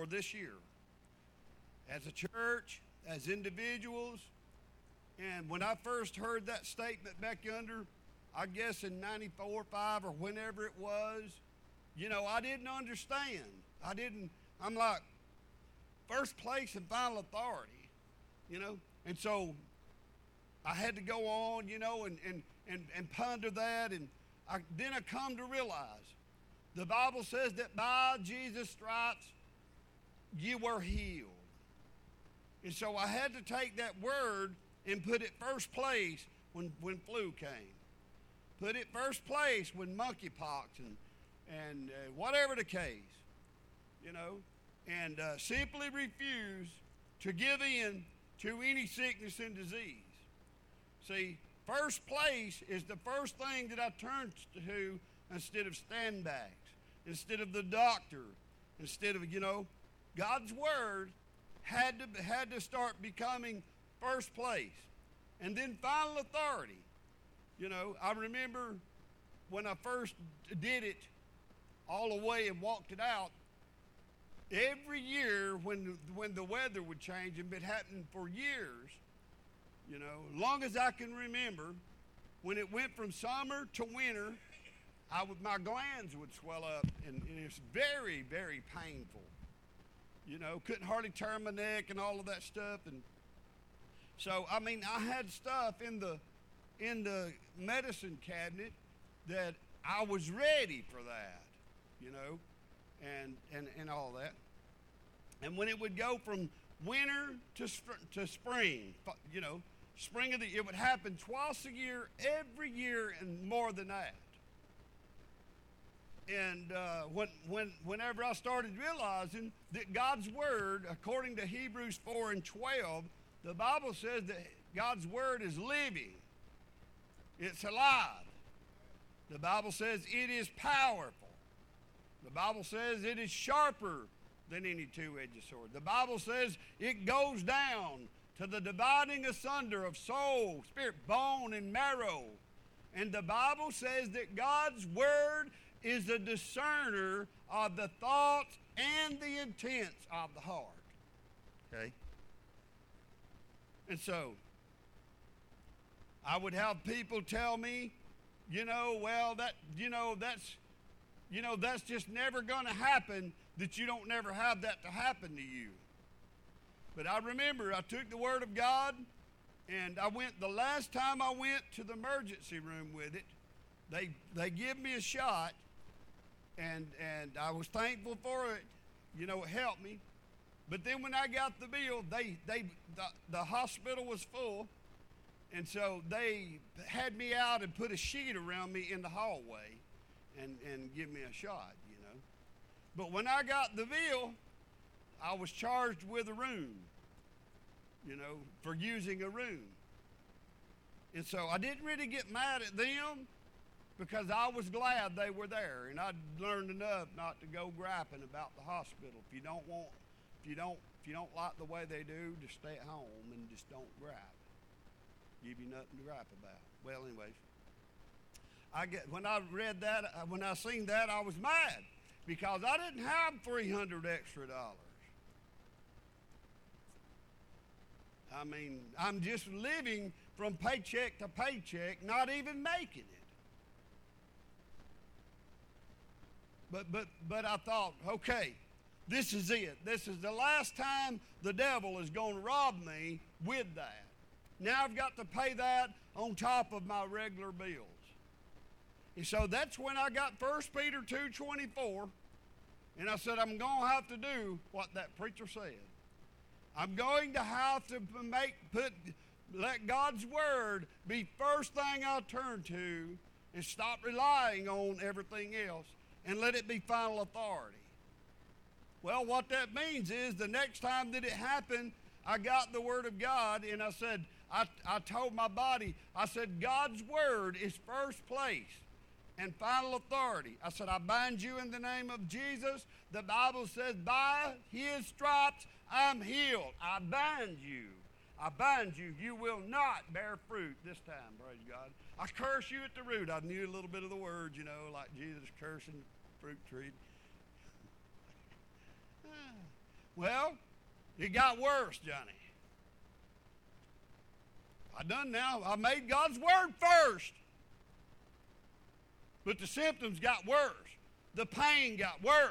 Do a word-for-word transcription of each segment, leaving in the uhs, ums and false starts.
this year. As a church, as individuals, and when I first heard that statement back yonder, I guess in ninety-four, five, or whenever it was, you know, I didn't understand. I didn't, I'm like, first place and final authority, you know? And so I had to go on, you know, and, and, and, and ponder that, and I, then I come to realize the Bible says that by Jesus' stripes you were healed. And so I had to take that word and put it first place when, when flu came. Put it first place when monkeypox and, and uh, whatever the case, you know, and uh, simply refuse to give in to any sickness and disease. See, first place is the first thing that I turn to instead of standbacks, instead of the doctor, instead of, you know, God's word had to had to start becoming first place. And then final authority. You know, I remember when I first did it all the way and walked it out, every year when when the weather would change, and it happened for years, you know, long as I can remember, when it went from summer to winter, I would, my glands would swell up, and, and it's very, very painful. You know, couldn't hardly turn my neck and all of that stuff. And so, I mean, I had stuff in the in the medicine cabinet that I was ready for that, you know, and and, and all that. And when it would go from winter to sp- to spring, you know, spring of the, it would happen twice a year, every year, and more than that. And uh, when, when, whenever I started realizing that God's word, according to Hebrews four and twelve, the Bible says that God's word is living. It's alive. The Bible says it is powerful. The Bible says it is sharper than any two-edged sword. The Bible says it goes down to the dividing asunder of soul, spirit, bone, and marrow. And the Bible says that God's word is a discerner of the thoughts and the intents of the heart. Okay? And so, I would have people tell me, you know, well, that, you know, that's, you know, that's just never going to happen, that you don't never have that to happen to you. But I remember I took the word of God, and I went, the last time I went to the emergency room with it, they they give me a shot, and and I was thankful for it. You know, it helped me. But then when I got the bill, they they the, the hospital was full, and so they had me out and put a sheet around me in the hallway, and and give me a shot. You know, but when I got the bill, I was charged with a room. You know, for using a room. And so I didn't really get mad at them, because I was glad they were there, and I'd learned enough not to go griping about the hospital. If you don't want, if you don't, if you don't like the way they do, just stay at home and just don't gripe. Give you nothing to gripe about. Well, anyways, I get when I read that, when I seen that, I was mad because I didn't have three hundred extra dollars. I mean, I'm just living from paycheck to paycheck, not even making it. But but but I thought, okay, this is it. This is the last time the devil is going to rob me with that. Now I've got to pay that on top of my regular bills. And so that's when I got First Peter two twenty-four, and I said, I'm going to have to do what that preacher said. I'm going to have to make put let God's word be first thing I turn to, and stop relying on everything else, and let it be final authority. Well, what that means is the next time that it happened, I got the word of God, and I said, I, I told my body, I said, God's word is first place and final authority. I said, I bind you in the name of Jesus. The Bible says, by his stripes I'm healed. I bind you. I bind you. You will not bear fruit this time, praise God. I curse you at the root. I knew a little bit of the words, you know, like Jesus cursing the fruit tree. Well, it got worse, Johnny. I done now. I made God's word first. But the symptoms got worse. The pain got worse.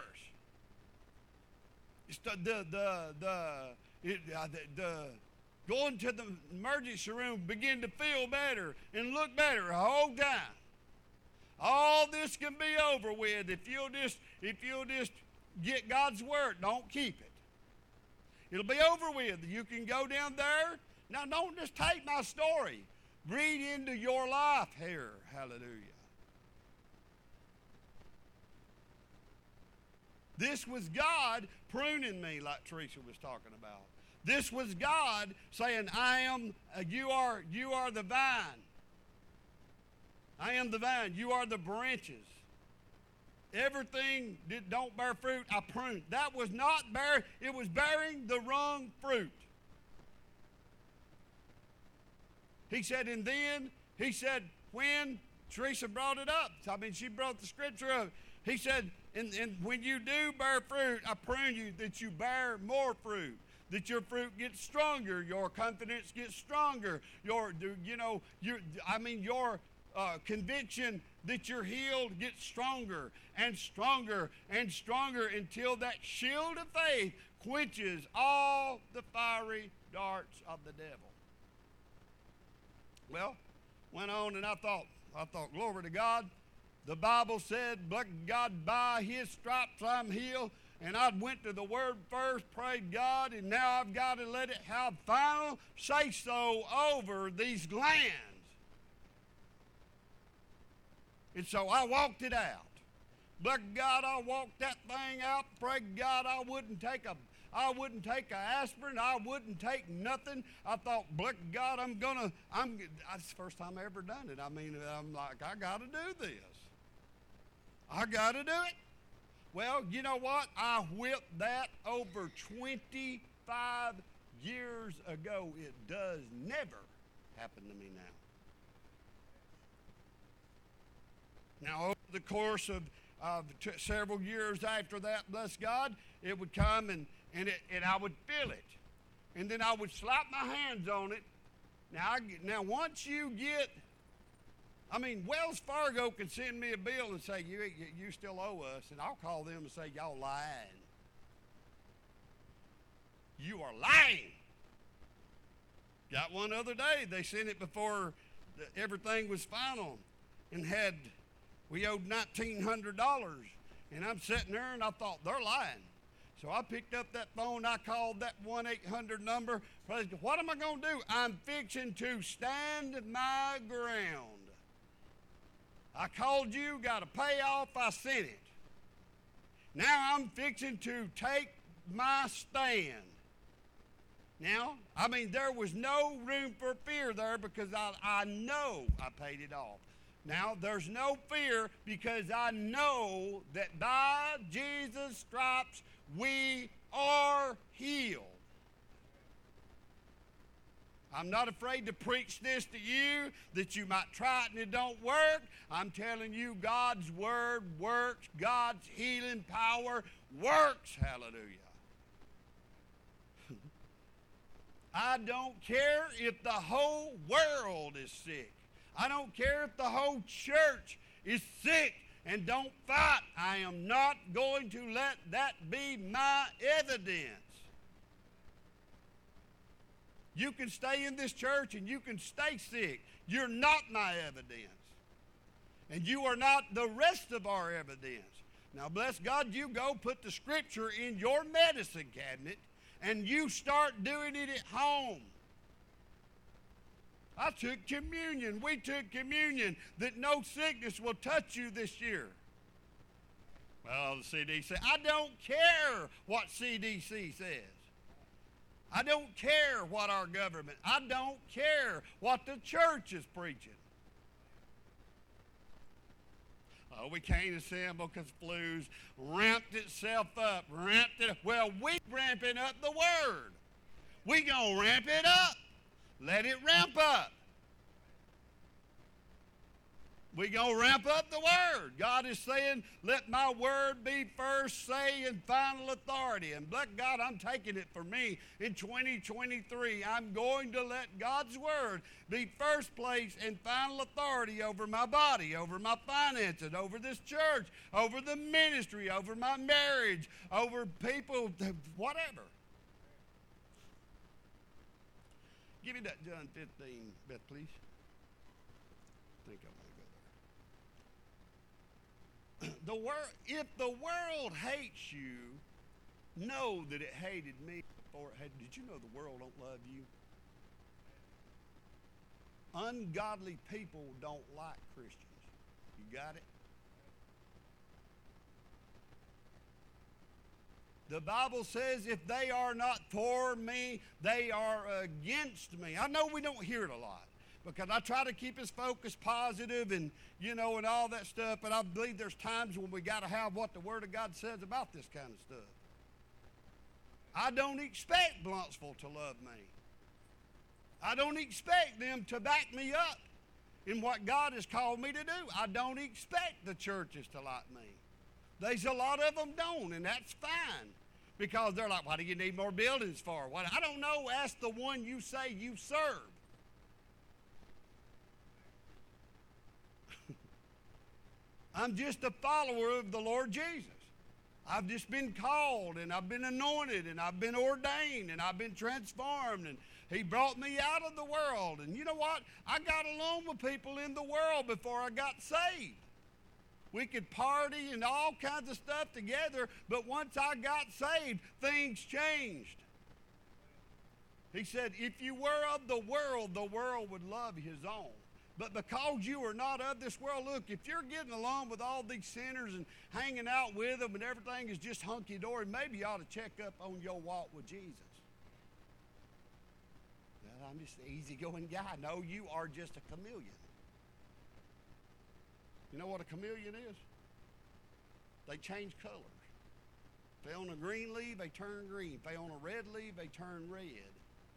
It's the, the, the, the, it, uh, the, the going to the emergency room began to feel better and look better the whole time. All this can be over with if you'll just, if you'll just get God's word. Don't keep it. It'll be over with. You can go down there. Now, don't just take my story. Read into your life here. Hallelujah. This was God pruning me, like Teresa was talking about. This was God saying, I am, uh, you are, you are the vine. I am the vine. You are the branches. Everything that don't bear fruit, I prune. That was not bearing, it was bearing the wrong fruit. He said, and then, he said, when Teresa brought it up, I mean, she brought the scripture up. He said, and, and when you do bear fruit, I prune you that you bear more fruit, that your fruit gets stronger, your confidence gets stronger, your, you know, your, I mean, your uh, conviction that you're healed gets stronger and stronger and stronger until that shield of faith quenches all the fiery darts of the devil. Well, went on and I thought, I thought, glory to God. The Bible said, but God, by his stripes I'm healed. And I went to the word first, prayed God, and now I've got to let it have final say-so over these lands. And so I walked it out. But God, I walked that thing out, prayed God I wouldn't take a I wouldn't take an aspirin. I wouldn't take nothing. I thought, but God, I'm going to, I'm, that's the first time I ever done it. I mean, I'm like, I got to do this. I got to do it. Well, you know what? I whipped that over twenty-five years ago. It does never happen to me now. Now, over the course of, of t- several years after that, bless God, it would come and And, it, and I would feel it. And then I would slap my hands on it. Now, I, now once you get, I mean, Wells Fargo can send me a bill and say, you, you, you still owe us. And I'll call them and say, y'all lying. You are lying. Got one other day. They sent it before the, everything was final and had, we owed nineteen hundred dollars. And I'm sitting there and I thought, they're lying. So I picked up that phone, I called that one eight hundred number. What am I going to do? I'm fixing to stand my ground. I called you, got a payoff, I sent it. Now I'm fixing to take my stand. Now, I mean, there was no room for fear there because I, I know I paid it off. Now, there's no fear because I know that by Jesus' stripes, we are healed. I'm not afraid to preach this to you that you might try it and it don't work. I'm telling you, God's word works. God's healing power works. Hallelujah. I don't care if the whole world is sick. I don't care if the whole church is sick and don't fight. I am not going to let that be my evidence. You can stay in this church and you can stay sick. You're not my evidence. And you are not the rest of our evidence. Now, bless God, you go put the scripture in your medicine cabinet and you start doing it at home. I took communion. We took communion that no sickness will touch you this year. Well, the C D C, I don't care what C D C says. I don't care what our government, I don't care what the church is preaching. Oh, we can't assemble because flu's ramped itself up, ramped it up. Well, we ramping up the word. We gonna ramp it up. Let it ramp up. We're going to ramp up the word. God is saying, let my word be first say and final authority. And bless God, I'm taking it for me in twenty twenty-three. I'm going to let God's word be first place and final authority over my body, over my finances, over this church, over the ministry, over my marriage, over people, whatever. Give me that John fifteen, Beth, please. I think I want to go there. The world, if the world hates you, know that it hated me before it hated. Did you know the world don't love you? Ungodly people don't like Christians. You got it? The Bible says if they are not for me, they are against me. I know we don't hear it a lot because I try to keep us focused positive and, you know, and all that stuff, but I believe there's times when we got to have what the Word of God says about this kind of stuff. I don't expect Blunsville to love me. I don't expect them to back me up in what God has called me to do. I don't expect the churches to like me. There's a lot of them don't, and that's fine. Because they're like, why do you need more buildings for? What? I don't know. Ask the one you say you serve. I'm just a follower of the Lord Jesus. I've just been called, and I've been anointed, and I've been ordained, and I've been transformed, and He brought me out of the world. And you know what? I got along with people in the world before I got saved. We could party and all kinds of stuff together, but once I got saved, things changed. He said, if you were of the world, the world would love His own. But because you are not of this world, look, if you're getting along with all these sinners and hanging out with them and everything is just hunky-dory, maybe you ought to check up on your walk with Jesus. Well, I'm just an easygoing guy. No, you are just a chameleon. You know what a chameleon is? They change colors. If they're on a green leaf, they turn green. If they're on a red leaf, they turn red.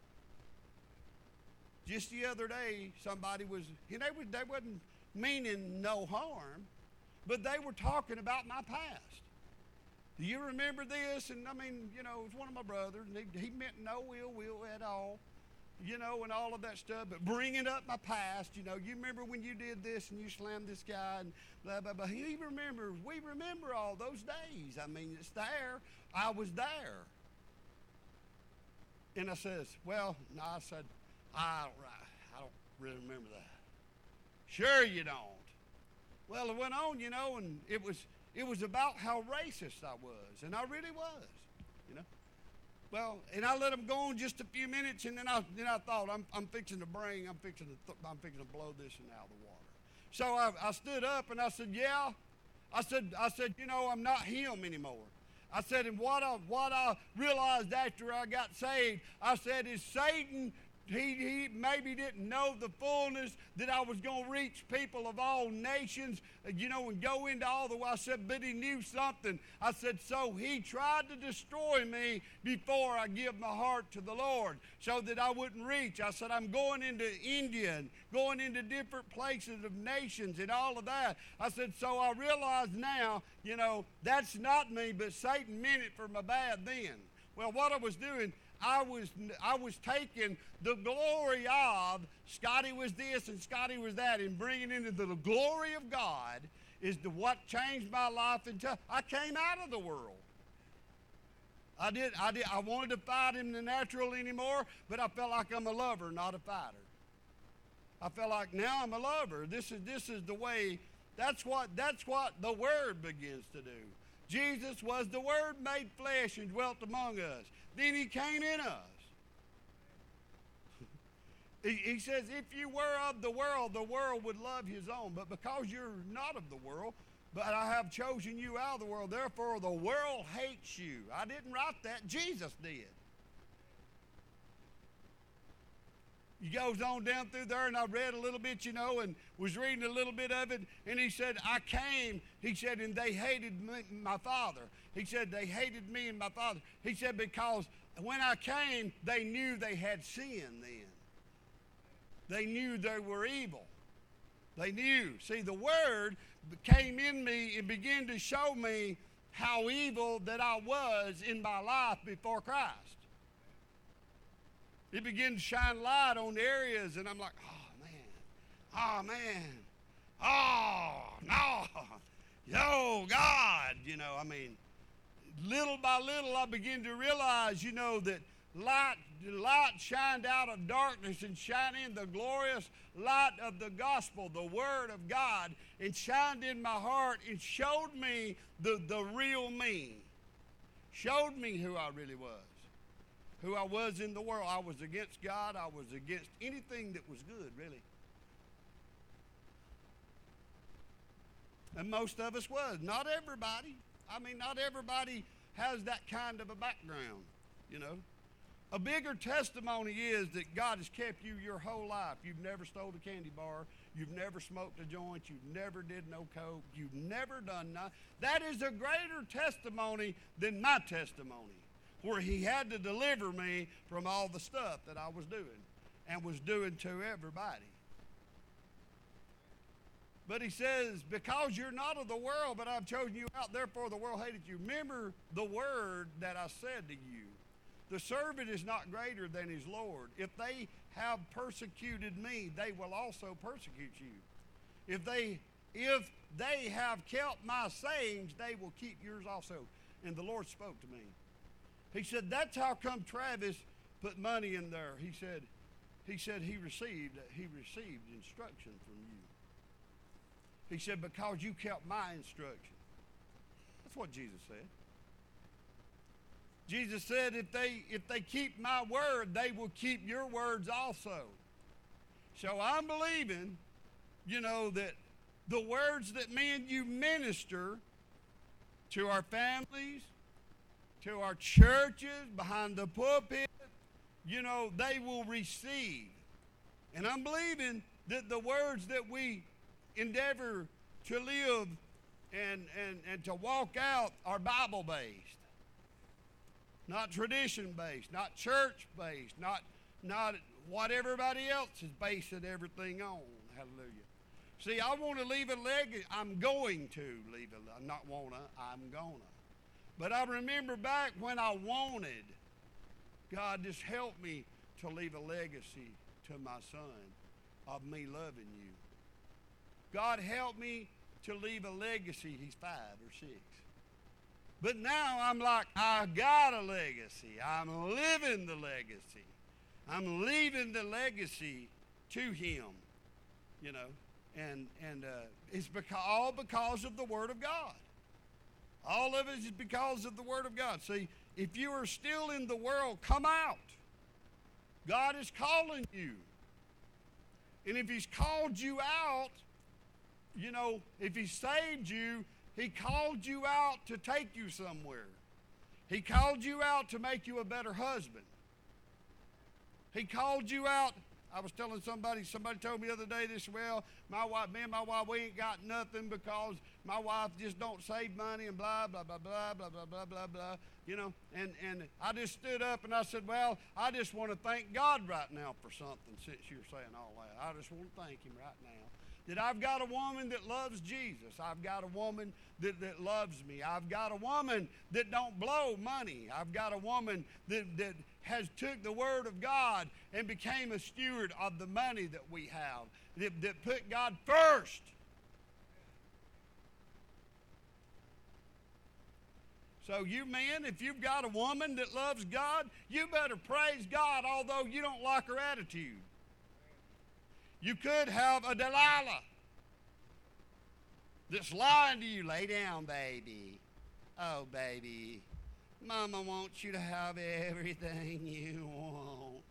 Just the other day, somebody was, you know, they, they wasn't meaning no harm, but they were talking about my past. Do you remember this? And I mean, you know, it was one of my brothers, and he, he meant no ill will at all, you know, and all of that stuff, but bringing up my past, you know, you remember when you did this and you slammed this guy and blah, blah, blah. He remembers, we remember all those days. I mean, it's there. I was there. And I says, well, no, I said, I don't, I don't really remember that. Sure you don't. Well, it went on, you know, and it was, it was about how racist I was, and I really was, you know. Well, and I let him go on just a few minutes, and then I then I thought, I'm I'm fixing to bring, I'm fixing to th- I'm fixing to blow this one out of the water. So I, I stood up and I said, yeah. I said I said, you know, I'm not him anymore. I said, and what I what I realized after I got saved, I said, is Satan. He, he maybe didn't know the fullness that I was going to reach people of all nations, you know, and go into all the way. I said, but he knew something. I said, so he tried to destroy me before I give my heart to the Lord so that I wouldn't reach. I said, I'm going into India and going into different places of nations and all of that. I said, so I realize now, you know, that's not me, but Satan meant it for my bad then. Well, what I was doing, I was I was taking the glory of Scotty was this and Scotty was that and bringing into the glory of God is the what changed my life until I came out of the world. I did I did I wanted to fight in the natural anymore, but I felt like I'm a lover, not a fighter. I felt like now I'm a lover. This is this is the way. That's what that's what the Word begins to do. Jesus was the Word made flesh and dwelt among us. Then He came in us. he, he says, if you were of the world, the world would love His own. But because you're not of the world, but I have chosen you out of the world, therefore the world hates you. I didn't write that. Jesus did. He goes on down through there, and I read a little bit, you know, and was reading a little bit of it, and he said, I came, he said, and they hated me, my Father. He said, they hated me and my Father. He said, because when I came, they knew they had sin then. They knew they were evil. They knew. See, the Word came in me and began to show me how evil that I was in my life before Christ. It began to shine light on areas, and I'm like, oh, man. Oh, man. Oh, no. Yo, God. You know, I mean, little by little, I began to realize, you know, that light, light shined out of darkness and shined in the glorious light of the gospel, the Word of God, and shined in my heart and showed me the, the real me. Showed me who I really was. Who I was in the world. I was against God. I was against anything that was good, really. And most of us was. Not everybody. I mean, not everybody has that kind of a background, you know. A bigger testimony is that God has kept you your whole life. You've never stole a candy bar. You've never smoked a joint. You've never did no coke. You've never done nothing. That is a greater testimony than my testimony, where he had to deliver me from all the stuff that I was doing and was doing to everybody. But he says, because you're not of the world, but I've chosen you out, therefore the world hated you. Remember the word that I said to you. The servant is not greater than his Lord. If they have persecuted me, they will also persecute you. If they, if they have kept my sayings, they will keep yours also. And the Lord spoke to me. He said, that's how come Travis put money in there. He said, he said he received, he received instruction from you. He said, because you kept my instruction. That's what Jesus said. Jesus said, if they, if they keep my word, they will keep your words also. So I'm believing, you know, that the words that me and you minister to our families, to our churches, behind the pulpit, you know, they will receive. And I'm believing that the words that we endeavor to live and, and, and to walk out are Bible-based. Not tradition-based, not church-based, not, not what everybody else is basing everything on. Hallelujah. See, I want to leave a legacy. I'm going to leave a legacy. Not want to, I'm going to. But I remember back when I wanted, God just helped me to leave a legacy to my son of me loving you. God helped me to leave a legacy. He's five or six. But now I'm like, I got a legacy. I'm living the legacy. I'm leaving the legacy to him, you know. And and uh, it's because, all because of the Word of God. All of it is because of the Word of God. See, if you are still in the world, come out. God is calling you. And if he's called you out, you know, if he saved you, he called you out to take you somewhere. He called you out to make you a better husband. He called you out. I was telling somebody, somebody told me the other day this, well, my wife, me and my wife, we ain't got nothing because my wife just don't save money and blah, blah, blah, blah, blah, blah, blah, blah, blah, you know. And, and I just stood up and I said, well, I just want to thank God right now for something since you're saying all that. I just want to thank him right now. That I've got a woman that loves Jesus. I've got a woman that, that loves me. I've got a woman that don't blow money. I've got a woman that, that has took the Word of God and became a steward of the money that we have, that, that put God first. So you men, if you've got a woman that loves God, you better praise God, although you don't like her attitude. You could have a Delilah that's lying to you. Lay down, baby. Oh, baby. Mama wants you to have everything you want.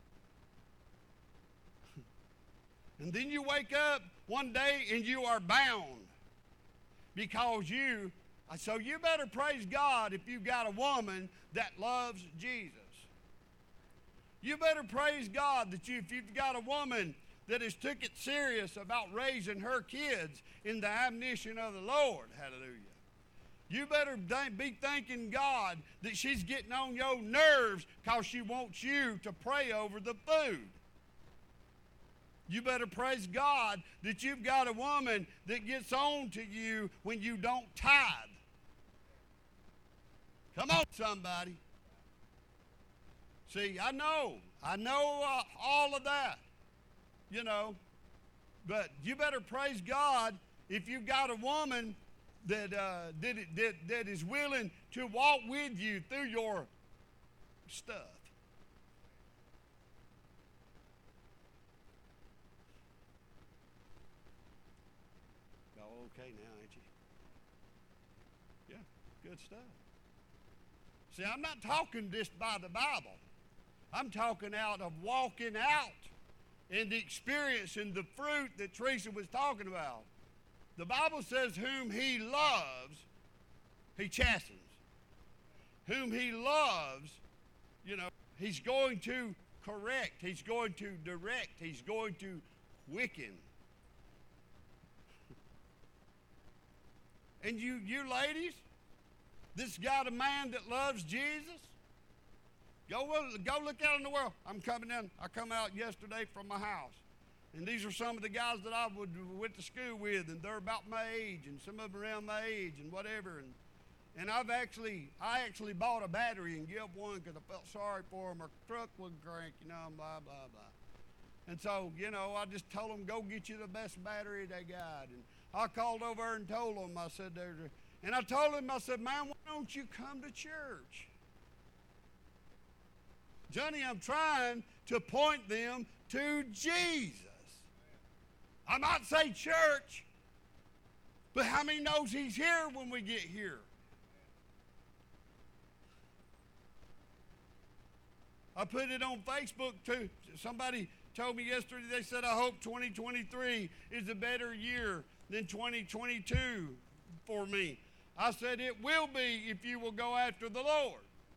And then you wake up one day and you are bound because you, so you better praise God if you've got a woman that loves Jesus. You better praise God that you, if you've got a woman that has took it serious about raising her kids in the admonition of the Lord. Hallelujah. You better be thanking God that she's getting on your nerves because she wants you to pray over the food. You better praise God that you've got a woman that gets on to you when you don't tithe. Come on, somebody. See, I know. I know uh, all of that, you know. But you better praise God if you've got a woman that, uh, that, that, that is willing to walk with you through your stuff. Y'all okay now, ain't you? Yeah, good stuff. See, I'm not talking just by the Bible. I'm talking out of walking out and the experience and the fruit that Teresa was talking about. The Bible says, whom he loves, he chastens. Whom he loves, you know, he's going to correct. He's going to direct. He's going to quicken. And you, you ladies, this got a man that loves Jesus. Go, go look out in the world. I'm coming in. I come out yesterday from my house. And these are some of the guys that I would, went to school with, and they're about my age, and some of them around my age, and whatever. And, and I've actually, I actually bought a battery and gave one because I felt sorry for them. Our truck wouldn't crank, you know, and blah, blah, blah. And so, you know, I just told them, go get you the best battery they got. And I called over and told them, I said, there's a, and I told him, I said, man, why don't you come to church? Johnny, I'm trying to point them to Jesus. I might say church, but how many knows he's here when we get here? I put it on Facebook too. Somebody told me yesterday, they said, I hope twenty twenty-three is a better year than twenty twenty-two for me. I said, it will be if you will go after the Lord.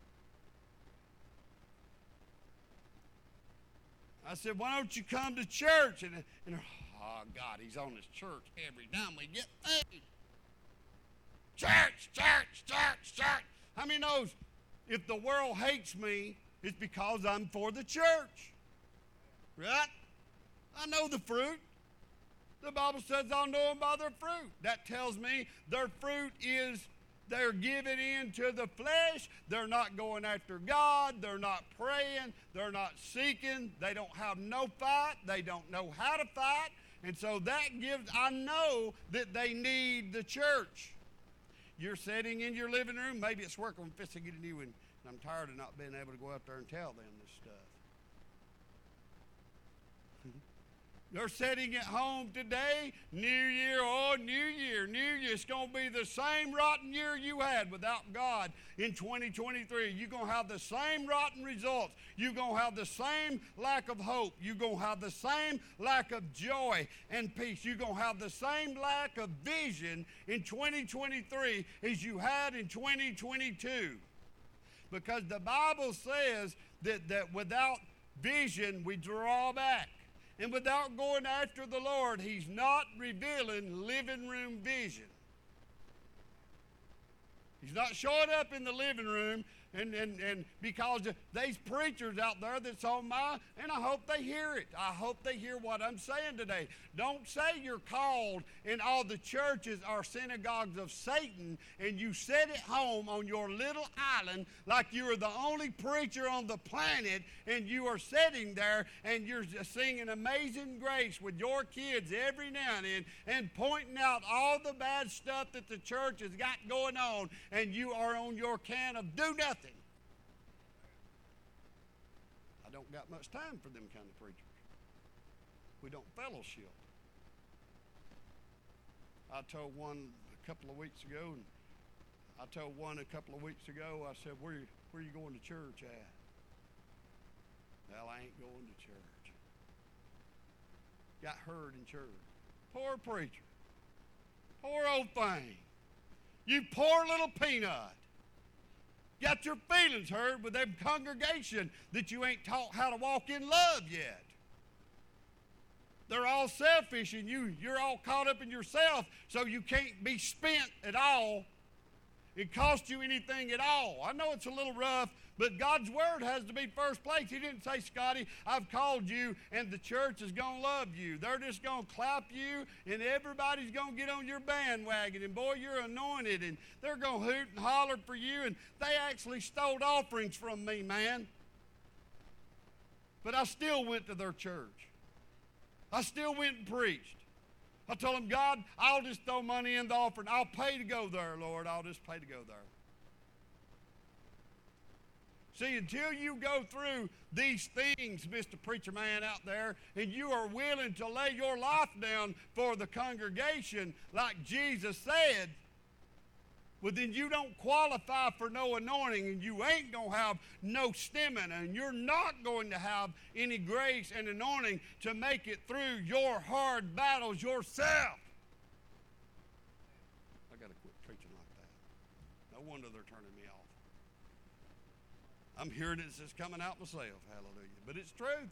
I said, why don't you come to church? And, and oh, God, he's on his church every time we get paid. Church, church, church, church. How many knows if the world hates me, it's because I'm for the church? Right? I know the fruit. The Bible says I'll know them by their fruit. That tells me their fruit is they're giving in to the flesh. They're not going after God. They're not praying. They're not seeking. They don't have no fight. They don't know how to fight. And so that gives, I know that they need the church. You're sitting in your living room. Maybe it's work. I'm fixing to get a new one. And I'm tired of not being able to go out there and tell them this stuff. They're sitting at home today, New Year, oh, New Year, New Year. It's going to be the same rotten year you had without God in twenty twenty-three. You're going to have the same rotten results. You're going to have the same lack of hope. You're going to have the same lack of joy and peace. You're going to have the same lack of vision in twenty twenty-three as you had in twenty twenty-two. Because the Bible says that, that without vision, we draw back. And without going after the Lord, he's not revealing living room vision. He's not showing up in the living room and, and, and because there's preachers out there that's on my, and I hope they hear it. I hope they hear what I'm saying today. Don't say you're called and all the churches are synagogues of Satan and you sit at home on your little island like you are the only preacher on the planet and you are sitting there and you're singing Amazing Grace with your kids every now and then and pointing out all the bad stuff that the church has got going on and you are on your can of do nothing. I don't got much time for them kind of preachers. We don't fellowship. I told one a couple of weeks ago, and I told one a couple of weeks ago, I said, where, where are you going to church at? Well, I ain't going to church. Got hurt in church. Poor preacher. Poor old thing. You poor little peanut. Got your feelings hurt with them congregation that you ain't taught how to walk in love yet. They're all selfish and you, you're all caught up in yourself, so you can't be spent at all. It cost you anything at all. I know it's a little rough But God's word has to be first place. He didn't say, Scotty, I've called you and the church is going to love you. They're just going to clap you and everybody's going to get on your bandwagon. And boy, you're anointed. And they're going to hoot and holler for you. And they actually stole offerings from me, man. But I still went to their church. I still went and preached. I told them, God, I'll just throw money in the offering. I'll pay to go there, Lord. I'll just pay to go there. See, until you go through these things, Mister Preacher Man out there, and you are willing to lay your life down for the congregation like Jesus said, well, then you don't qualify for no anointing, and you ain't going to have no stemming, and you're not going to have any grace and anointing to make it through your hard battles yourself. I got to quit preaching like that. No wonder they're turning me off. I'm hearing it as coming out myself, hallelujah. But it's truth.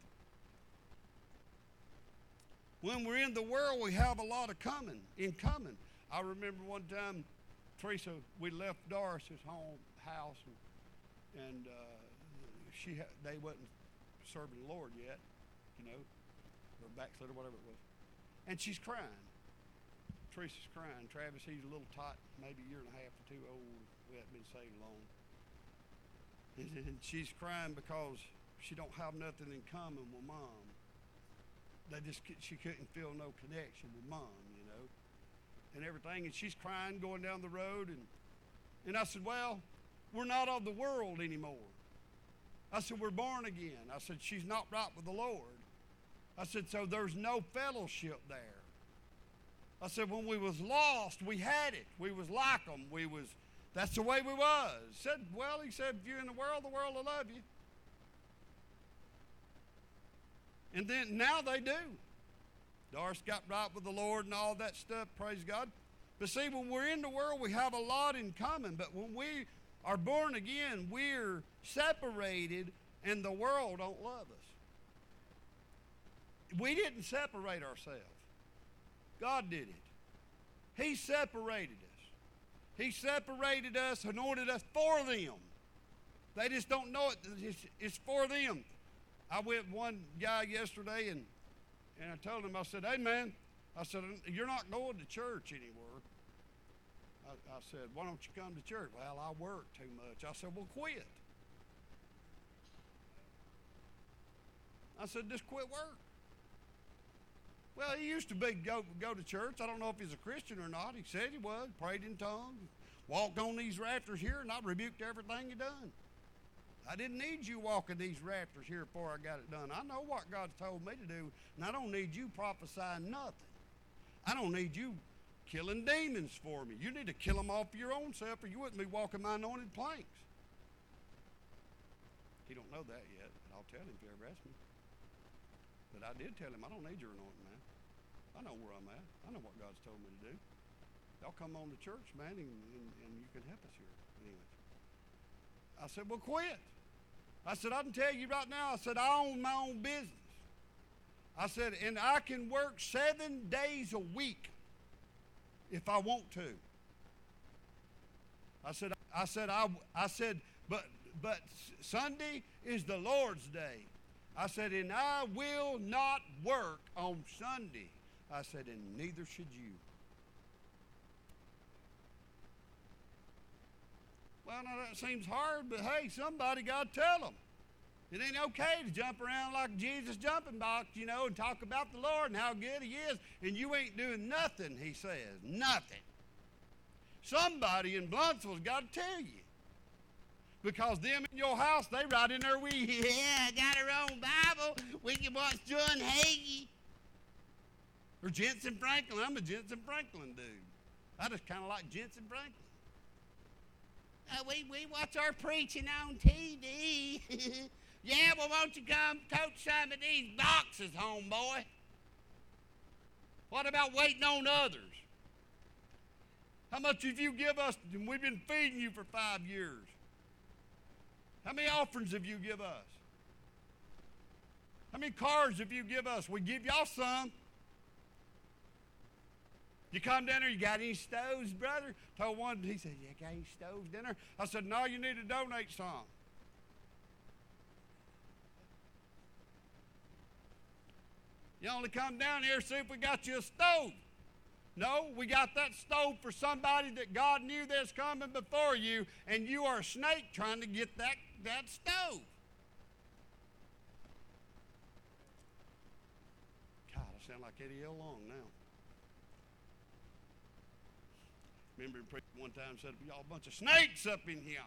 When we're in the world, we have a lot of coming, in common. I remember one time, Teresa, we left Doris's home house, and, and uh, she ha- they wasn't serving the Lord yet, you know, or backslid or whatever it was. And she's crying. Teresa's crying. Travis, he's a little tot, maybe a year and a half or two old. We haven't been saved long. And she's crying because she don't have nothing in common with Mom. They just she couldn't feel no connection with Mom, you know, and everything. And she's crying going down the road, and and I said, well, we're not of the world anymore. I said, we're born again. I said, she's not right with the Lord. I said, so there's no fellowship there. I said, when we was lost, we had it. We was like them. We was. That's the way we was. Said, well, he said, if you're in the world, the world will love you. And then now they do. Doris got right with the Lord and all that stuff, praise God. But see, when we're in the world, we have a lot in common. But when we are born again, we're separated and the world don't love us. We didn't separate ourselves. God did it. He separated us. He separated us, anointed us for them. They just don't know it. It's, it's for them. I went one guy yesterday, and, and I told him, I said, hey, man, I said, you're not going to church anymore. I, I said, why don't you come to church? Well, I work too much. I said, well, quit. I said, just quit work. Well, he used to be go, go to church. I don't know if he's a Christian or not. He said he was, prayed in tongues, walked on these rafters here, and I rebuked everything he done. I didn't need you walking these rafters here before I got it done. I know what God's told me to do, and I don't need you prophesying nothing. I don't need you killing demons for me. You need to kill them off your own self, or you wouldn't be walking my anointed planks. He don't know that yet, but I'll tell him if he ever asks me. But I did tell him, I don't need your anointing, man. I know where I'm at. I know what God's told me to do. Y'all come on to church, man, and, and, and you can help us here. Anyways. I said, well, quit. I said, I can tell you right now, I said, I own my own business. I said, and I can work seven days a week if I want to. I said, I said, I, I said, but, but Sunday is the Lord's day. I said, and I will not work on Sunday. I said, and neither should you. Well, now that seems hard, but hey, somebody got to tell them. It ain't okay to jump around like Jesus' jumping box, you know, and talk about the Lord and how good he is, and you ain't doing nothing, he says. Nothing. Somebody in Blunsville's got to tell you. Because them in your house, they right in there with you. Yeah, I got our own Bible. We can watch John Hagee. Or Jensen Franklin. I'm a Jensen Franklin dude. I just kind of like Jensen Franklin. Uh, we, we watch our preaching on T V. Yeah, well, won't you come coach some of these boxes, homeboy? What about waiting on others? How much have you give us? We've been feeding you for five years. How many offerings have you give us? How many cars have you give us? We give y'all some. You come down there, you got any stoves, brother? Told one, he said, you got any stoves down there? I said, no, you need to donate some. You only come down here to see if we got you a stove. No, we got that stove for somebody that God knew that's coming before you, and you are a snake trying to get that, that stove. God, I sound like Eddie L. Long now. Remember him preaching one time, said, y'all a bunch of snakes up in here.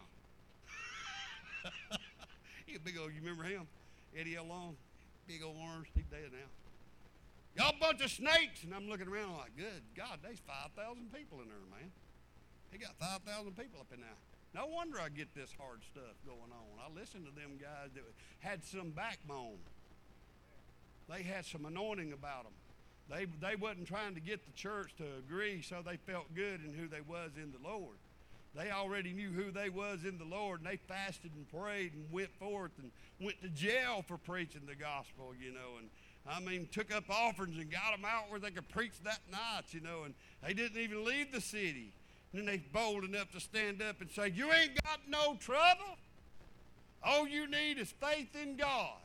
He a big old, you remember him? Eddie L. Long, big old arms, he's dead now. Y'all a bunch of snakes. And I'm looking around like, good God, there's five thousand people in there, man. He got five thousand people up in there. No wonder I get this hard stuff going on. I listen to them guys that had some backbone. They had some anointing about them. They, they wasn't trying to get the church to agree so they felt good in who they was in the Lord. They already knew who they was in the Lord, and they fasted and prayed and went forth and went to jail for preaching the gospel, you know, and I mean, took up offerings and got them out where they could preach that night, you know, and they didn't even leave the city. And then they bold enough to stand up and say, you ain't got no trouble. All you need is faith in God.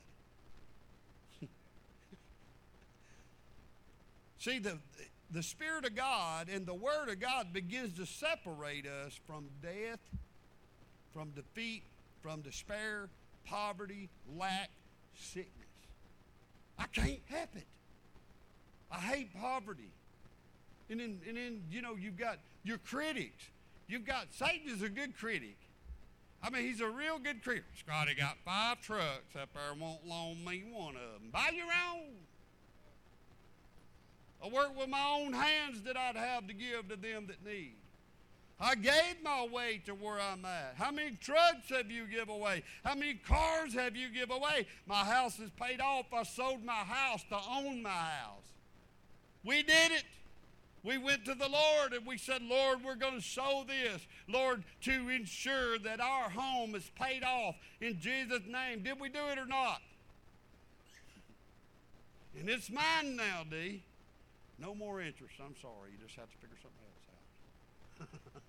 See, the, the Spirit of God and the Word of God begins to separate us from death, from defeat, from despair, poverty, lack, sickness. I can't have it. I hate poverty. And then, and then, you know, you've got your critics. You've got, Satan is a good critic. I mean, he's a real good critic. Scotty got five trucks up there and won't loan me one of them. Buy your own. I work with my own hands that I'd have to give to them that need. I gave my way to where I'm at. How many trucks have you give away? How many cars have you give away? My house is paid off. I sold my house to own my house. We did it. We went to the Lord and we said, Lord, we're going to sow this, Lord, to ensure that our home is paid off in Jesus' name. Did we do it or not? And it's mine now, D. No more interest. I'm sorry. You just have to figure something else out.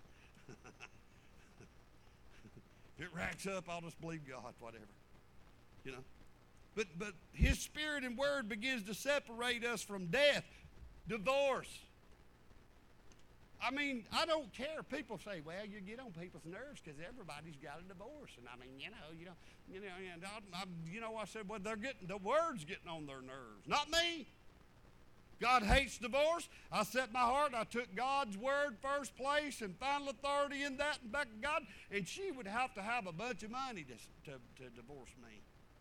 If it racks up, I'll just believe God, whatever. You know. But but his Spirit and Word begins to separate us from death, divorce. I mean, I don't care. People say, well, you get on people's nerves because everybody's got a divorce. And I mean, you know, you know, you know, and I, I, you know, I said, well, they're getting, the Word's getting on their nerves, not me. God hates divorce. I set my heart. I took God's Word first place and final authority in that and back to God. And she would have to have a bunch of money to, to, to divorce me.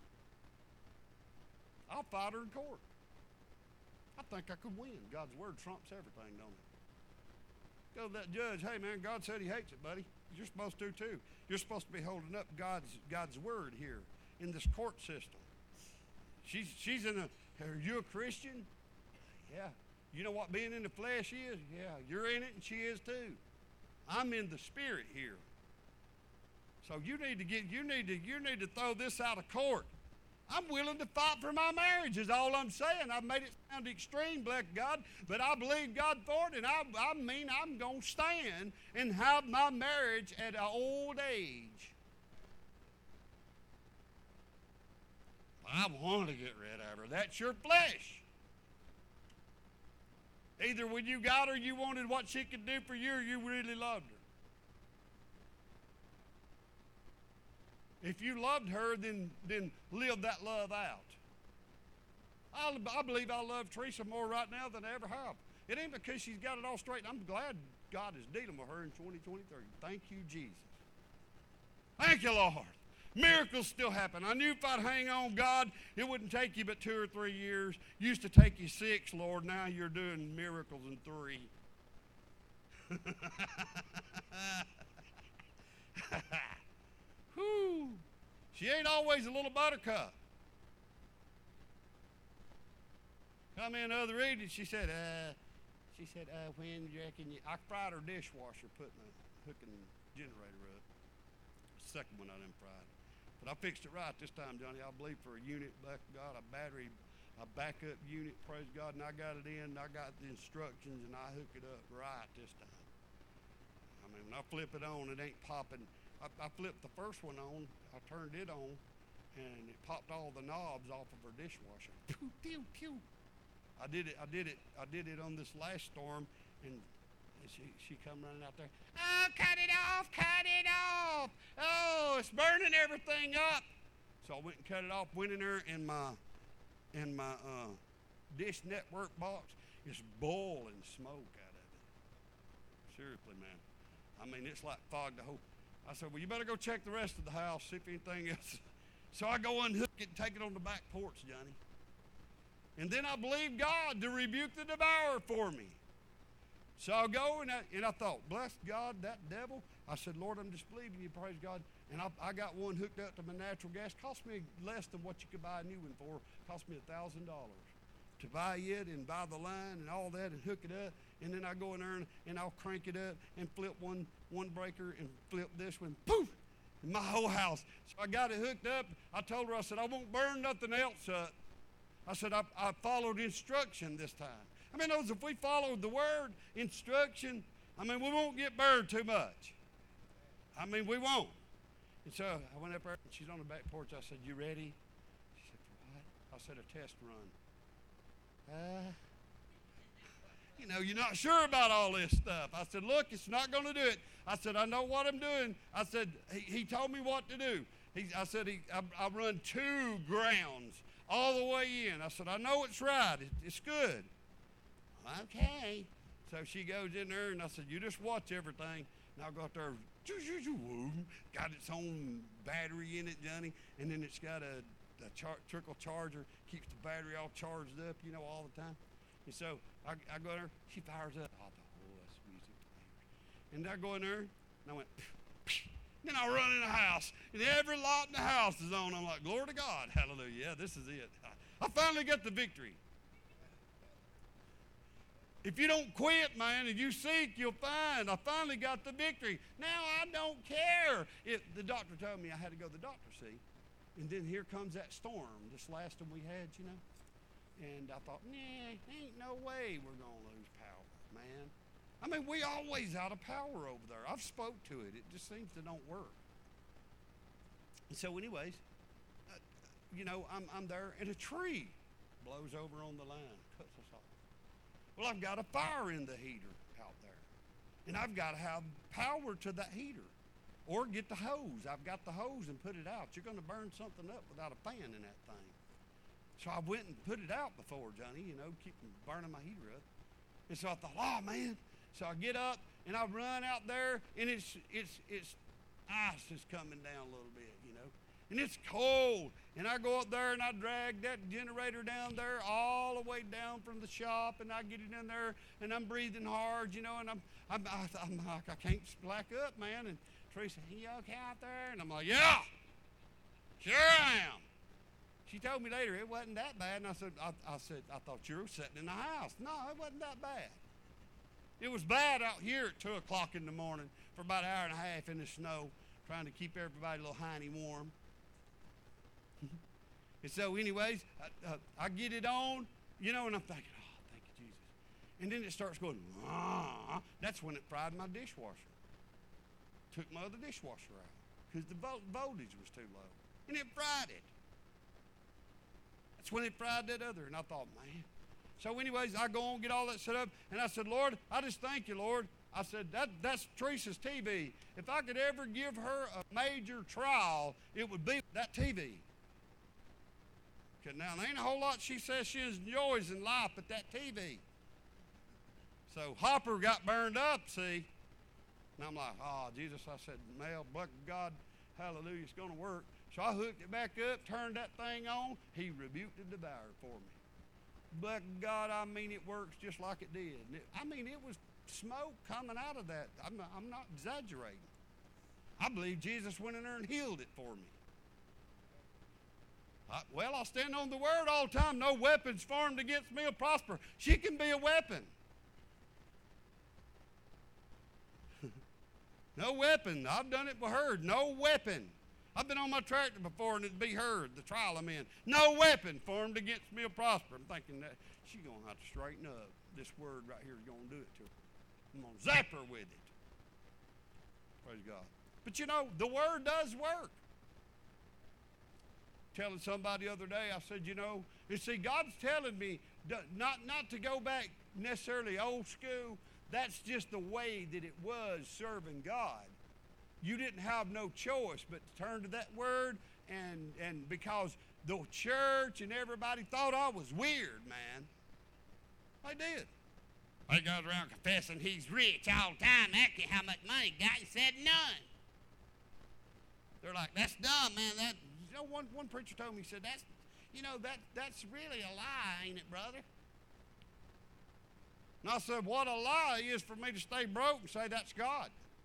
I'll fight her in court. I think I could win. God's Word trumps everything, don't it? Go to that judge. Hey, man, God said he hates it, buddy. You're supposed to, too. You're supposed to be holding up God's, God's Word here in this court system. She's, she's in a, are you a Christian? Yeah. You know what being in the flesh is? Yeah, you're in it and she is too. I'm in the Spirit here. So you need to get, you need to, you need to throw this out of court. I'm willing to fight for my marriage is all I'm saying. I've made it sound extreme, bless God, but I believe God for it, and I, I mean I'm going to stand and have my marriage at an old age. I want to get rid of her. That's your flesh. Either when you got her, you wanted what she could do for you, or you really loved her. If you loved her, then, then live that love out. I, I believe I love Teresa more right now than I ever have. It ain't because she's got it all straight. I'm glad God is dealing with her in twenty twenty-three. Thank you, Jesus. Thank you, Lord. Miracles still happen. I knew if I'd hang on, God, it wouldn't take you but two or three years. Used to take you six, Lord. Now you're doing miracles in three. Whew. She ain't always a little buttercup. Come in the other evening, she said, uh, she said, uh, when you reckon you, I fried her dishwasher, putting a hooking generator up. Second one I done fried. But I fixed it right this time, Johnny. I believe for a unit, back God, a battery, a backup unit, praise God, and I got it in, and I got the instructions, and I hook it up right this time. I mean, when I flip it on, it ain't popping. I, I flipped the first one on, I turned it on, and it popped all the knobs off of her dishwasher. Pew, pew, pew. I did it. I did it. I did it on this last storm, and she she come running out there. Oh, cut it off! Cut it off! Oh, it's burning everything up. So I went and cut it off. Went in there in my in my uh, Dish Network box. It's boiling smoke out of it. Seriously, man. I mean, it's like fog the whole. I said, well, you better go check the rest of the house, see if anything else. So I go unhook it and take it on the back porch, Johnny. And then I believed God to rebuke the devourer for me. So I go and I, and I thought, bless God, that devil. I said, Lord, I'm just believing you, praise God. And I, I got one hooked up to my natural gas. Cost me less than what you could buy a new one for. Cost me a thousand dollars to buy it and buy the line and all that and hook it up. And then I go in there and, and I'll crank it up and flip one one breaker and flip this one. Poof! In my whole house. So I got it hooked up. I told her, I said, I won't burn nothing else up. I said, I, I followed instruction this time. I mean, those, if we followed the word, instruction, I mean, we won't get burned too much. I mean, we won't. And so I went up there, and she's on the back porch. I said, you ready? She said, for what? I said, a test run. Uh, you know, you're not sure about all this stuff. I said, look, it's not going to do it. I said, I know what I'm doing. I said, he, he told me what to do. He, I said, he, I, I run two grounds all the way in. I said, I know it's right. It, it's good. Okay. So she goes in there, and I said, you just watch everything. And I'll go out there, got its own battery in it, Johnny, and then it's got a, a char- trickle charger, keeps the battery all charged up, you know, all the time. And so I, I go in there, she fires up. Oh, that's music. And I go in there, and I went, psh, psh. Then I run in the house, and every light in the house is on. I'm like, glory to God, hallelujah. Yeah, this is it. I, I finally got the victory. If you don't quit, man, and you seek, you'll find. I finally got the victory. Now I don't care. If the doctor told me I had to go to the doctor, see. And then here comes that storm, this last one we had, you know. And I thought, nah, ain't no way we're going to lose power, man. I mean, we always out of power over there. I've spoke to it. It just seems to don't work. And so anyways, uh, you know, I'm, I'm there, and a tree blows over on the line, cuts us off. Well, I've got a fire in the heater out there, and I've got to have power to that heater or get the hose. I've got the hose and put it out. You're going to burn something up without a fan in that thing. So I went and put it out before, Johnny, you know, keep burning my heater up. And so I thought, oh, man. So I get up, and I run out there, and it's it's it's ice is coming down a little bit, you know. And it's cold. And I go up there, and I drag that generator down there all the way down from the shop, and I get it in there, and I'm breathing hard, you know, and I'm, I'm, I'm like, I can't slack up, man. And Teresa, you okay out there? And I'm like, yeah, sure I am. She told me later it wasn't that bad, and I said, I, I said, I thought you were sitting in the house. No, it wasn't that bad. It was bad out here at two o'clock in the morning for about an hour and a half in the snow, trying to keep everybody a little hiney warm. And so anyways, I, uh, I get it on, you know, and I'm thinking, oh, thank you, Jesus. And then it starts going, ah. That's when it fried my dishwasher. Took my other dishwasher out because the vo- voltage was too low. And it fried it. That's when it fried that other. And I thought, man. So anyways, I go on, get all that set up, and I said, Lord, I just thank you, Lord. I said, that that's Teresa's T V. If I could ever give her a major trial, it would be that T V. Because now, there ain't a whole lot she says she enjoys in life but that T V. So Hopper got burned up, see. And I'm like, oh, Jesus. I said, Mel, but God, hallelujah, it's going to work. So I hooked it back up, turned that thing on. He rebuked the devourer for me. But God, I mean, it works just like it did. It, I mean, it was smoke coming out of that. I'm not, I'm not exaggerating. I believe Jesus went in there and healed it for me. I, well, I stand on the word all the time. No weapons formed against me will prosper. She can be a weapon. No weapon. I've done it with her. No weapon. I've been on my tractor before and it'd be heard, the trial I'm in. No weapon formed against me will prosper. I'm thinking that she's going to have to straighten up. This word right here is going to do it to her. I'm going to zap her with it. Praise God. But you know, the word does work. telling somebody the other day, I said, you know, you see, God's telling me not, not to go back necessarily old school. That's just the way that it was serving God. You didn't have no choice but to turn to that word, and, and because the church and everybody thought I was weird, man. I did. He goes around confessing he's rich all the time, asking how much money he got. He said none. They're like, that's dumb, man. That, you know, one, one preacher told me, he said, that's, you know, that that's really a lie, ain't it, brother? And I said, what a lie is for me to stay broke and say that's God.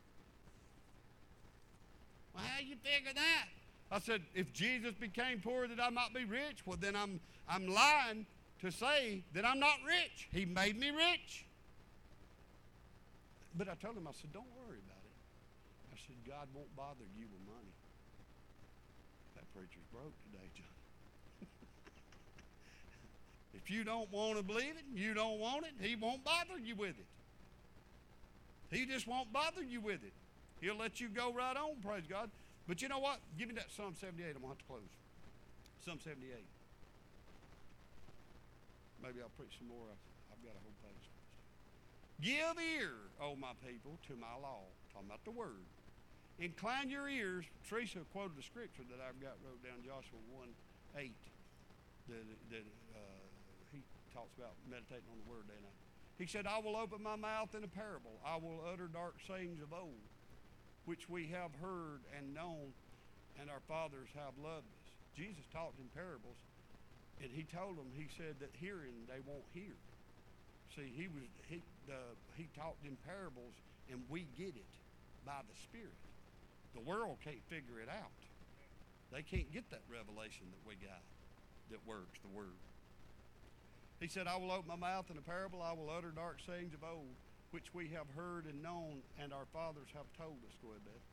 Well, how you figure that? I said, if Jesus became poor that I might be rich, well, then I'm I'm lying to say that I'm not rich. He made me rich. But I told him, I said, don't worry about it. I said, God won't bother you with money. That preacher's broke today, John. If you don't want to believe it, you don't want it, he won't bother you with it. He just won't bother you with it. He'll let you go right on, praise God. But you know what? Give me that Psalm seventy-eight. I'm going to have to close. Psalm seventy-eight. Maybe I'll preach some more. I've, I've got a whole page. Give ear, O my people, to my law. Talking about the word. Incline your ears. Teresa quoted the scripture that I've got wrote down, Joshua one eight. That, that uh, he talks about meditating on the word day and night. He said, I will open my mouth in a parable. I will utter dark sayings of old, which we have heard and known, and our fathers have loved us. Jesus talked in parables, and he told them, he said that hearing they won't hear. See, he was he the he talked in parables, and we get it by the Spirit. The world can't figure it out. They can't get that revelation that we got that works, the word. He said, I will open my mouth in a parable. I will utter dark sayings of old, which we have heard and known, and our fathers have told us. Go ahead, Beth.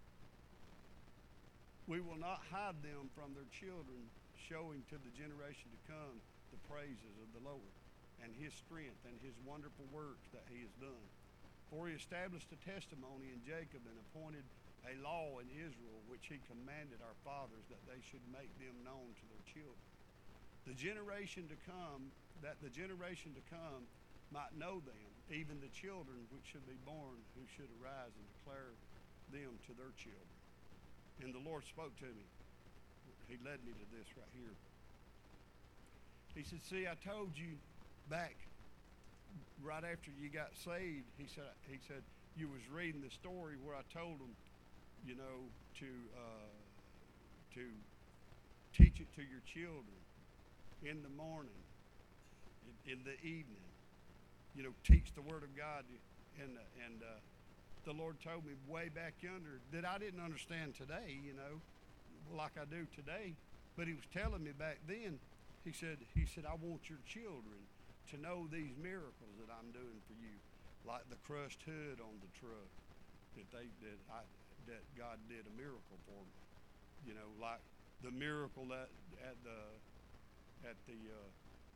We will not hide them from their children, showing to the generation to come the praises of the Lord and his strength and his wonderful works that he has done. For he established a testimony in Jacob and appointed a law in Israel, which he commanded our fathers that they should make them known to their children. The generation to come, that the generation to come might know them, even the children which should be born, who should arise and declare them to their children. And the Lord spoke to me. He led me to this right here. He said, see, I told you back right after you got saved, he said, he said, you was reading the story where I told them, you know, to uh, to teach it to your children in the morning, in, in the evening. You know, teach the Word of God. And, and uh, the Lord told me way back yonder that I didn't understand today, you know, like I do today. But he was telling me back then, he said, he said, I want your children to know these miracles that I'm doing for you, like the crushed hood on the truck that they that I that God did a miracle for me. You know, like the miracle that at the at the uh,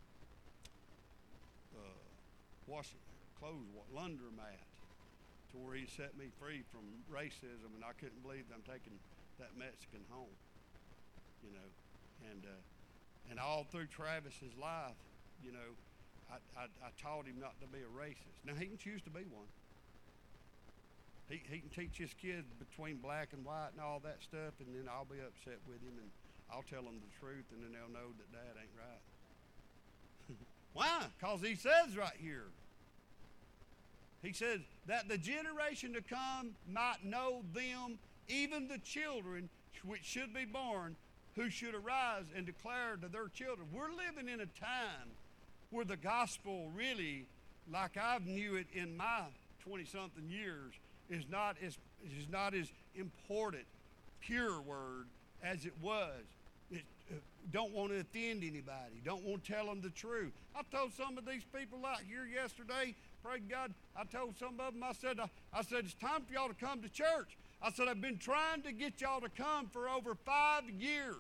uh, wash clothes laundromat, to where he set me free from racism, and I couldn't believe I'm taking that Mexican home. You know, and uh, and all through Travis's life, you know, I, I I taught him not to be a racist. Now he can choose to be one. He he can teach his kids between black and white and all that stuff, and then I'll be upset with him, and I'll tell them the truth, and then they'll know that Dad ain't right. Why? Because he says right here. He says that the generation to come might know them, even the children which should be born, who should arise and declare to their children. We're living in a time where the gospel really, like I've knew it in my twenty-something years, is not as is not as important, pure word as it was. It, uh, don't want to offend anybody. Don't want to tell them the truth. I told some of these people out here yesterday, pray God, I told some of them, I said, I, I said, it's time for y'all to come to church. I said, I've been trying to get y'all to come for over five years.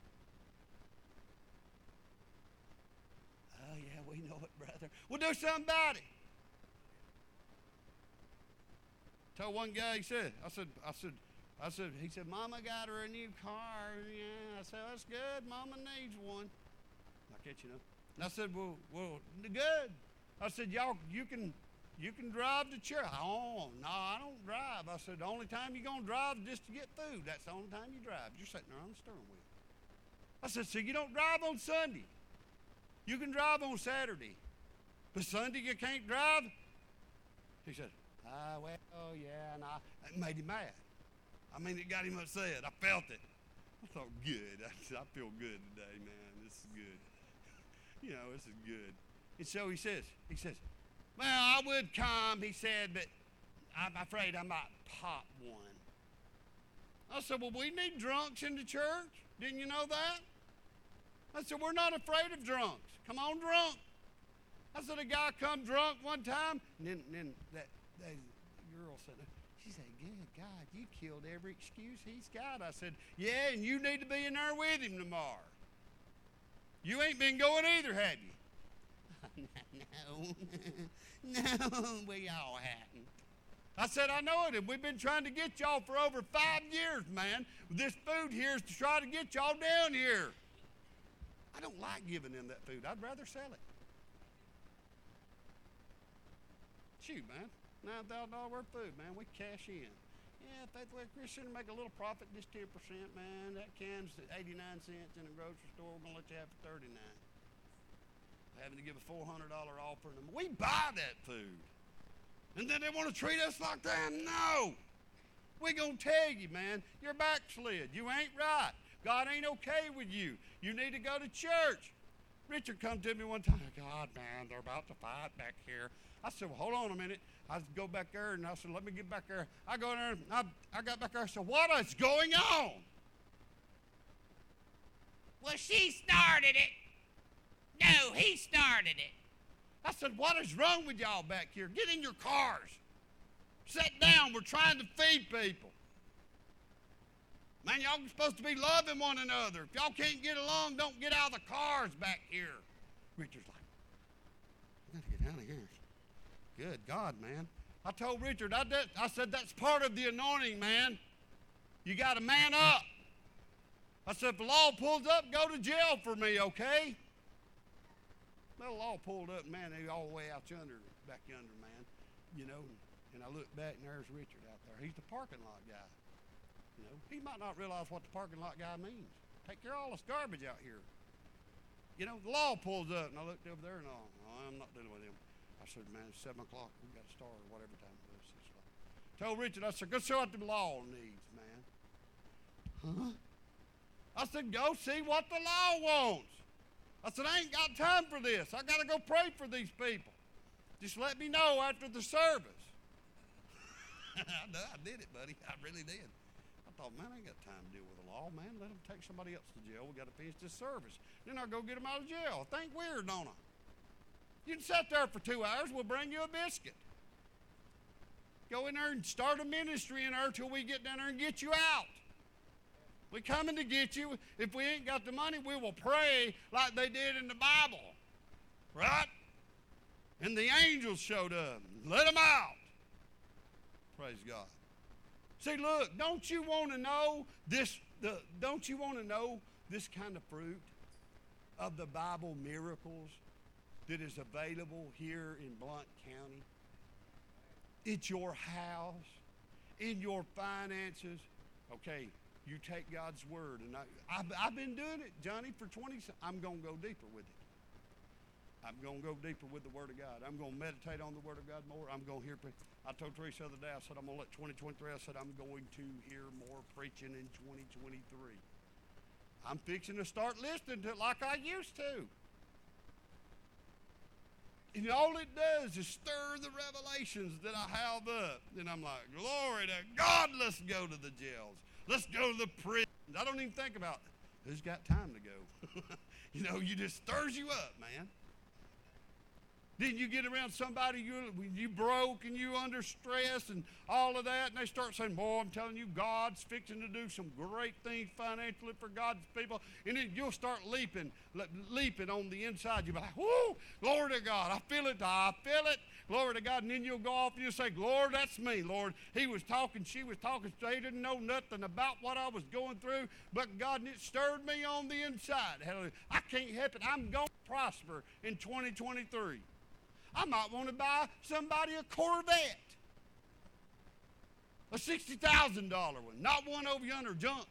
Oh, yeah, we know it, brother. We'll do something about it. Told one guy, he said, I said, I said, I said, he said, Mama got her a new car. Yeah. I said, that's good. Mama needs one. Like that, you know. And I said, well, well, good. I said, y'all, you can, you can drive to church. Oh, no, I don't drive. I said, the only time you're going to drive is just to get food. That's the only time you drive. You're sitting there on the steering wheel. I said, so you don't drive on Sunday. You can drive on Saturday. But Sunday you can't drive? He said, ah, well, yeah, and I, it made him mad. I mean, it got him upset. I felt it. I thought, good. I said, I feel good today, man. This is good. You know, this is good. And so he says, he says, well, I would come, he said, but I'm afraid I might pop one. I said, well, we need drunks in the church. Didn't you know that? I said, we're not afraid of drunks. Come on, drunk. I said, a guy come drunk one time, and then, and then that, that girl said, she said, good God, you killed every excuse he's got. I said, yeah, and you need to be in there with him tomorrow. You ain't been going either, have you? No, no, we all hadn't. I said, I know it, and we've been trying to get y'all for over five years, man. This food here is to try to get y'all down here. I don't like giving them that food. I'd rather sell it. Shoot, man. nine thousand dollars worth of food, man. We cash in. Yeah, Faithful Christian make a little profit, just ten percent, man. That can's eighty-nine cents in a grocery store. We're going to let you have it for thirty-nine. Having to give a four hundred dollars offer. We buy that food. And then they want to treat us like that? No. We're going to tell you, man, you're backslid. You ain't right. God ain't okay with you. You need to go to church. Richard come to me one time. God, man, they're about to fight back here. I said, well, hold on a minute. I go back there, and I said, let me get back there. I go in there, and I, I got back there. I said, what is going on? Well, she started it. No, he started it. I said, what is wrong with y'all back here? Get in your cars. Sit down. We're trying to feed people. Man, y'all are supposed to be loving one another. If y'all can't get along, don't get out of the cars back here. Richard's like, I got to get out of here. Good God, man. I told Richard, I, did, I said, that's part of the anointing, man. You got to man up. I said, if the law pulls up, go to jail for me, okay? Well, the law pulled up, man, they all the way out yonder, back yonder, man. You know, and I looked back, and there's Richard out there. He's the parking lot guy. You know, he might not realize what the parking lot guy means. Take care of all this garbage out here. You know, the law pulls up, and I looked over there, and oh, no, I'm not dealing with him. I said, man, it's seven o'clock. We got to start, or whatever time it was. Six o'clock. Told Richard, I said, go see what the law needs, man. Huh? I said, go see what the law wants. I said, I ain't got time for this. I got to go pray for these people. Just let me know after the service. I did it, buddy. I really did. I thought, man, I ain't got time to deal with the law, man. Let them take somebody else to jail. We got to finish this service. Then I'll go get them out of jail. Think weird, don't I? You can sit there for two hours. We'll bring you a biscuit. Go in there and start a ministry in there till we get down there and get you out. We're coming to get you. If we ain't got the money, we will pray like they did in the Bible. Right? And the angels showed up. Let them out. Praise God. See, look, don't you want to know this, the, don't you want to know this kind of fruit of the Bible miracles that is available here in Blount County? It's your house, in your finances. Okay, you take God's word. And I, I've, I've been doing it, Johnny, for twenty. I'm going to go deeper with it. I'm going to go deeper with the Word of God. I'm going to meditate on the Word of God more. I'm going to hear. I told Teresa the other day, I said, I'm going to let twenty twenty-three, I said, I'm going to hear more preaching in twenty twenty-three. I'm fixing to start listening to it like I used to. And all it does is stir the revelations that I have up. And I'm like, glory to God, let's go to the jails. Let's go to the prisons. I don't even think about who's got time to go. You know, you just stirs you up, man. Then you get around somebody you you broke and you under stress and all of that, and they start saying, boy, I'm telling you, God's fixing to do some great things financially for God's people. And then you'll start leaping, le- leaping on the inside. You'll be like, whoo, glory to God. I feel it. I feel it. Glory to God. And then you'll go off and you'll say, Lord, that's me, Lord. He was talking, she was talking. They didn't know nothing about what I was going through, but God, and it stirred me on the inside. Hallelujah. I can't help it. I'm going to prosper in twenty twenty-three. I might want to buy somebody a Corvette, a sixty thousand dollars one, not one over yonder junk.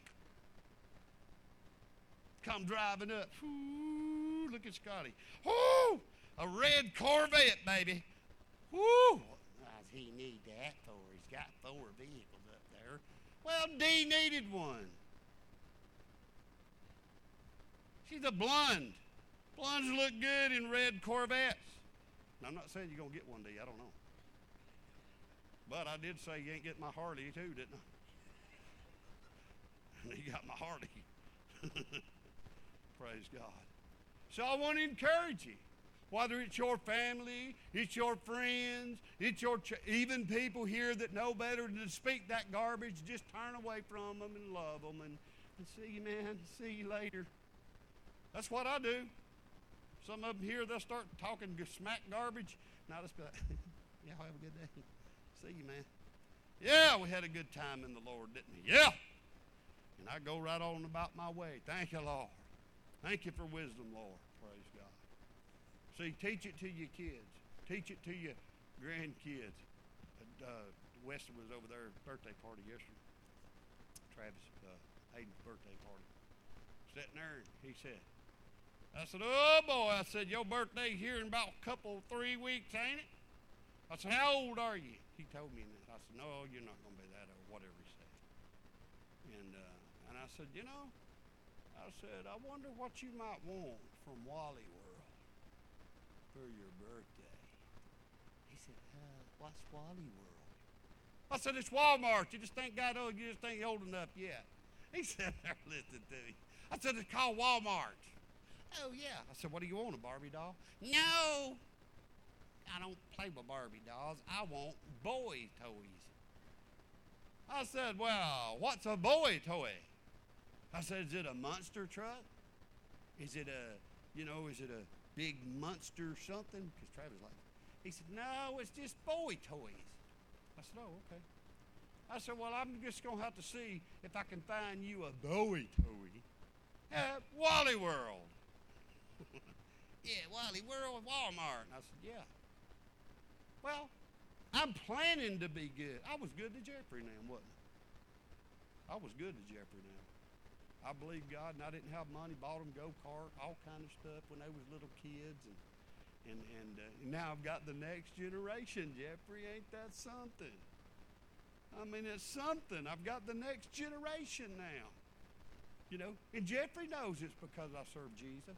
Come driving up. Ooh, look at Scotty. Ooh, a red Corvette, baby. Ooh, what does he need that for? He's got four vehicles up there. Well, Dee needed one. She's a blonde. Blondes look good in red Corvettes. Now, I'm not saying you're going to get one, Dee. I don't know. But I did say you ain't getting my Harley, too, didn't I? And you got my Harley. Praise God. So I want to encourage you. Whether it's your family, it's your friends, it's your ch- even people here that know better than to speak that garbage, just turn away from them and love them and, and see you, man. See you later. That's what I do. Some of them here, they'll start talking smack garbage. Now let's be like, yeah, have a good day. See you, man. Yeah, we had a good time in the Lord, didn't we? Yeah. And I go right on about my way. Thank you, Lord. Thank you for wisdom, Lord. Praise God. See, teach it to your kids. Teach it to your grandkids. Uh, Weston was over there at birthday party yesterday. Travis, uh, Hayden's birthday party. Sitting there, and he said, I said, oh, boy. I said, your birthday here in about a couple, three weeks, ain't it? I said, how old are you? He told me that. I said, no, you're not going to be that old, whatever he said. And uh, and I said, you know, I said, I wonder what you might want from Wally World for your birthday. He said, uh, what's Wally World? I said, it's Walmart. You just ain't got old, you just ain't old enough yet. He said, listen to me. I said, it's called Walmart. Oh, yeah. I said, what do you want, a Barbie doll? No, I don't play with Barbie dolls. I want boy toys. I said, well, what's a boy toy? I said, is it a monster truck? Is it a, you know, is it a big monster something? Because Travis likes it. He said, no, it's just boy toys. I said, oh, okay. I said, well, I'm just going to have to see if I can find you a boy toy at Wally World. Yeah, Wally World, Walmart. And I said, yeah. Well, I'm planning to be good. I was good to Jeffrey now, wasn't I? I was good to Jeffrey now. I believed God, and I didn't have money. Bought them go-kart, all kind of stuff when they was little kids, and and and, uh, and now I've got the next generation. Jeffrey, ain't that something? I mean, it's something. I've got the next generation now. You know, and Jeffrey knows it's because I serve Jesus.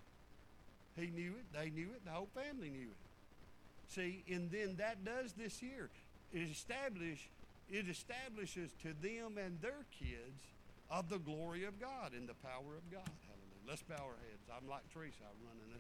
He knew it. They knew it. The whole family knew it. See, and then that does this here. It establish, it establishes to them and their kids of the glory of God and the power of God. Hallelujah. Let's bow our heads. I'm like Teresa. I'm running this